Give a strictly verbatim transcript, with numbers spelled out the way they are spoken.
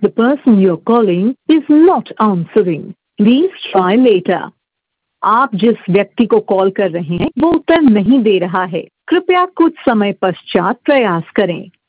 The person you're calling is not answering. Please try later. आप जिस व्यक्ति को कॉल कर रहे हैं वो उत्तर नहीं दे रहा है। कृपया कुछ समय पश्चात प्रयास करें।